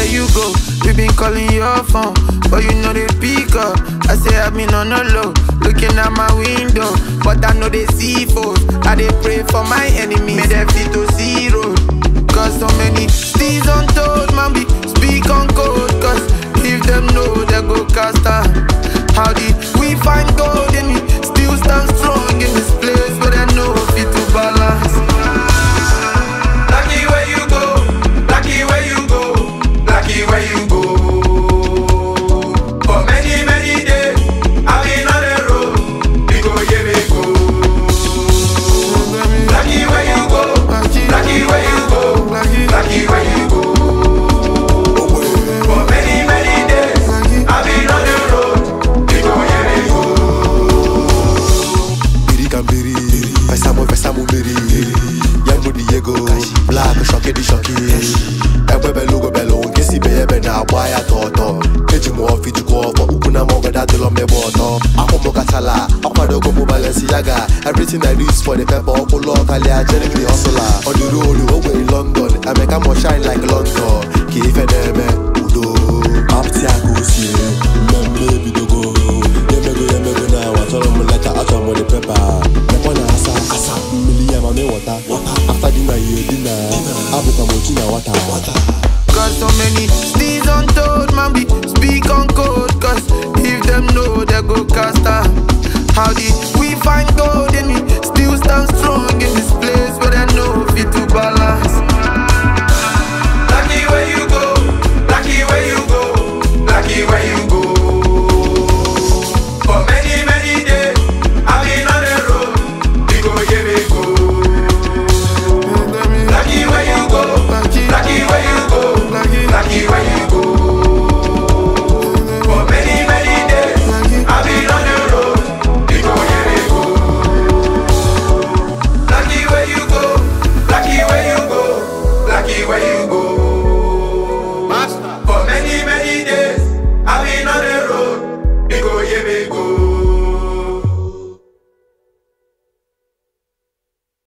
where you go. We been calling your phone, but you know they pick up. I say I've been on the low, looking at my window, but I know they see foes. I they pray for my enemy, made them fit to zero. Cause so many steeds untold, man, be speak on code. Cause if them know, they go cast out. How did we find gold and we still stand strong in this place, but I know fit to balance. Lucky where you go, lucky where you go, lucky where you go. For many, many days, I've been on the road. We go, yeah, we go. Lucky where you go, lucky where you go, lucky where you go. For many, many days, I've been on the road. We go, yeah, we go. Biri Gambiri, Pesamu Biri, Yango Diego, Black Shocky di Shocky. Ebebe logo bello, Kesi Bebe na Waya Toto. Kejimu Fiji Ko, Ukuna Moga Datilo Meboto. Ako Katala, Akwadogo Balenciaga. Everything I do is for the pepper, locally, I genuinely hustler. On the road, over in London, I make more shine like London. Keep